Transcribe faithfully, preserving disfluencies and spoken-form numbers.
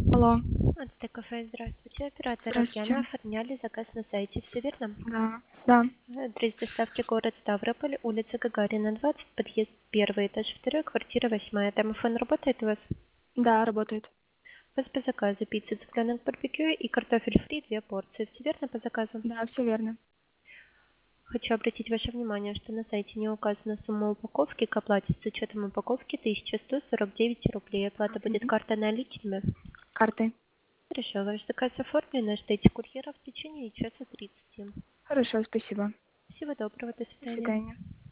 Алло. Ацтек кафе, здравствуйте. Оператор Здравствуйте. Океана оформляли заказ на сайте. Все верно? Да. Да. Адрес доставки город Ставрополь, улица Гагарина, двадцать, подъезд первый, этаж второй, квартира восьмая. Домофон работает у вас? Да, работает. У вас по заказу пицца, цыпленок барбекю и картофель фри, две порции. Все верно по заказу? Да, все верно. Хочу обратить ваше внимание, что на сайте не указана сумма упаковки. К оплате с учетом упаковки тысяча сто сорок девять рублей. Оплата будет Мгм. картой наличными. Картой. Хорошо, ваш заказ оформлен. Ждите курьера в течение часа тридцати. Хорошо, спасибо. Всего доброго, до До свидания. свидания.